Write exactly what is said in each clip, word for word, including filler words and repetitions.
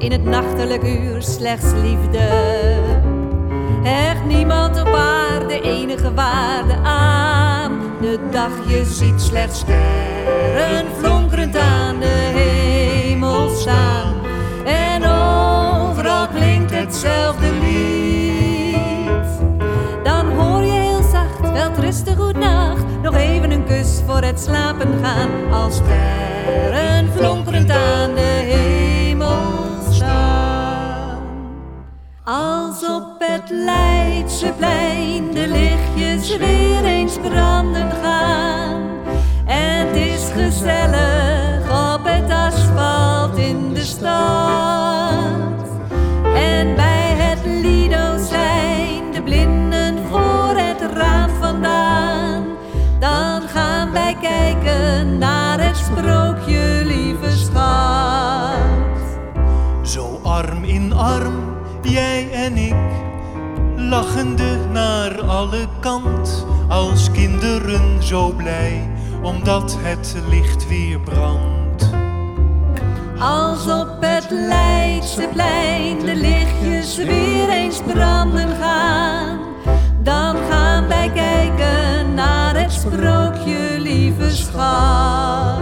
in het nachtelijk uur slechts liefde. Hecht niemand op aarde enige waarde aan. De dag je ziet slechts sterren flonkerend aan de hemel staan. En overal klinkt hetzelfde lied. Dan hoor je heel zacht, welterusten, goednacht. Nog even een kus voor het slapen gaan. Als sterren flonkerend aan de hemel staan. Als op het Leidseplein de lichtjes weer eens branden gaan. En het is gezellig op het asfalt in de stad. En bij het Lido zijn de blinden voor het raam vandaan. Dan gaan wij kijken naar het sprookje, lieve schat. Zo arm in arm, jij en ik, lachende naar alle kant, als kinderen zo blij, omdat het licht weer brandt. Als op het Leidseplein de lichtjes weer eens branden gaan, dan gaan wij kijken naar het sprookje, lieve schat.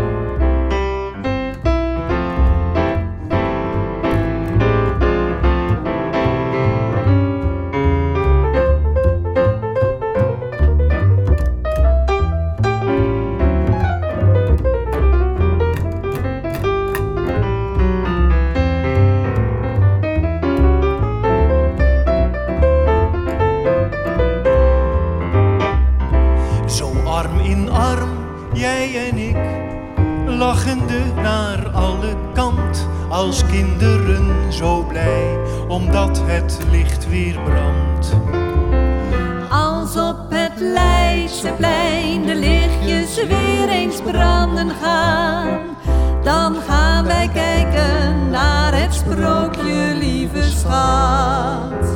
Arm in arm, jij en ik, lachende naar alle kant, als kinderen zo blij, omdat het licht weer brandt. Als op het Leidseplein de lichtjes weer eens branden gaan, dan gaan wij kijken naar het sprookje, lieve schat.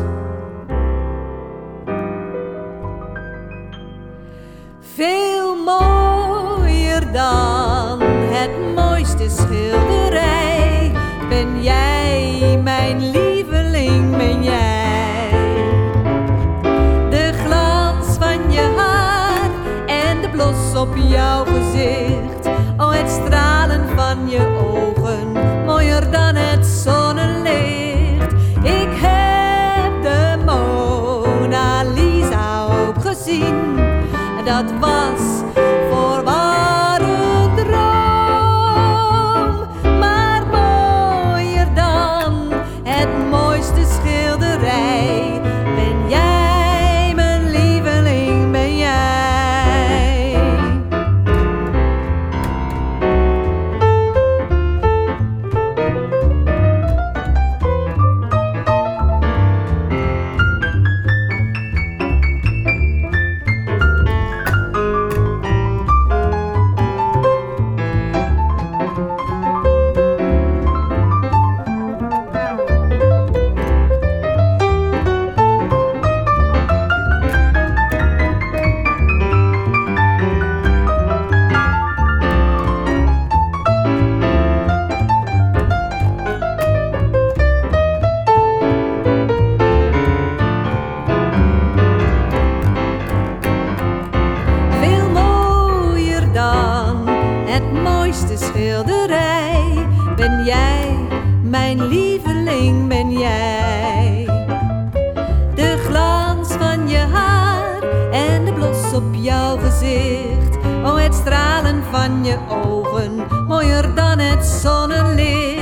Veel mooier dan het mooiste schilderij ben jij, mijn lieveling, ben jij. De glans van je haar en de blos op jouw gezicht, oh het stralen van je ogen, mooier dan het zonnelicht. Ik heb de Mona Lisa ook gezien. Dat was voorwaar een droom, maar mooier dan het mooiste schilderij ben jij, mijn lieveling, ben jij. Schilderij ben jij, mijn lieveling, ben jij. De glans van je haar en de blos op jouw gezicht, oh het stralen van je ogen, mooier dan het zonnelicht.